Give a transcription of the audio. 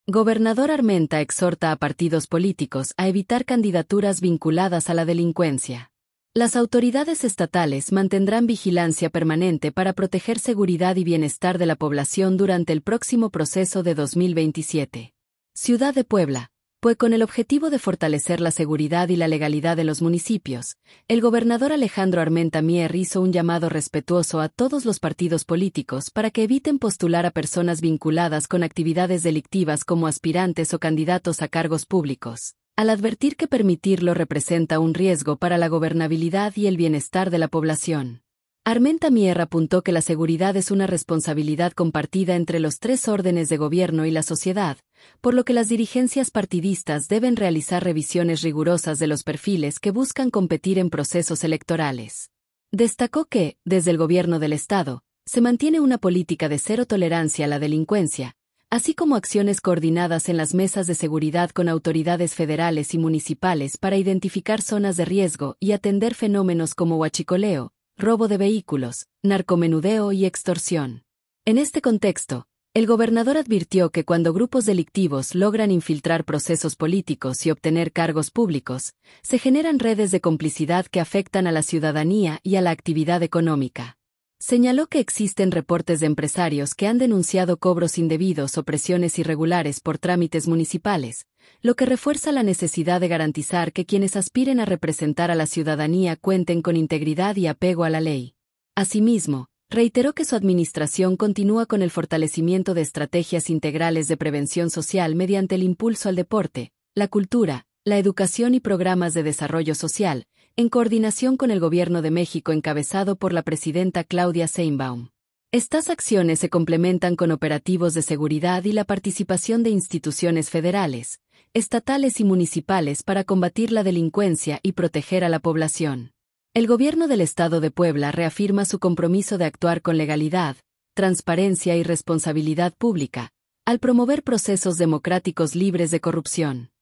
Gobernador Armenta exhorta a partidos políticos a evitar candidaturas vinculadas a la delincuencia. Las autoridades estatales mantendrán vigilancia permanente para proteger seguridad y bienestar de la población durante el próximo proceso de 2027. Ciudad de Puebla. Pues con el objetivo de fortalecer la seguridad y la legalidad de los municipios, el gobernador Alejandro Armenta Mier hizo un llamado respetuoso a todos los partidos políticos para que eviten postular a personas vinculadas con actividades delictivas como aspirantes o candidatos a cargos públicos, al advertir que permitirlo representa un riesgo para la gobernabilidad y el bienestar de la población. Armenta Mier apuntó que la seguridad es una responsabilidad compartida entre los tres órdenes de gobierno y la sociedad, por lo que las dirigencias partidistas deben realizar revisiones rigurosas de los perfiles que buscan competir en procesos electorales. Destacó que, desde el gobierno del Estado, se mantiene una política de cero tolerancia a la delincuencia, así como acciones coordinadas en las mesas de seguridad con autoridades federales y municipales para identificar zonas de riesgo y atender fenómenos como huachicoleo, robo de vehículos, narcomenudeo y extorsión. En este contexto, el gobernador advirtió que cuando grupos delictivos logran infiltrar procesos políticos y obtener cargos públicos, se generan redes de complicidad que afectan a la ciudadanía y a la actividad económica. Señaló que existen reportes de empresarios que han denunciado cobros indebidos o presiones irregulares por trámites municipales, lo que refuerza la necesidad de garantizar que quienes aspiren a representar a la ciudadanía cuenten con integridad y apego a la ley. Asimismo, reiteró que su administración continúa con el fortalecimiento de estrategias integrales de prevención social mediante el impulso al deporte, la cultura, la educación y programas de desarrollo social, en coordinación con el Gobierno de México encabezado por la presidenta Claudia Sheinbaum. Estas acciones se complementan con operativos de seguridad y la participación de instituciones federales, estatales y municipales para combatir la delincuencia y proteger a la población. El Gobierno del Estado de Puebla reafirma su compromiso de actuar con legalidad, transparencia y responsabilidad pública, al promover procesos democráticos libres de corrupción.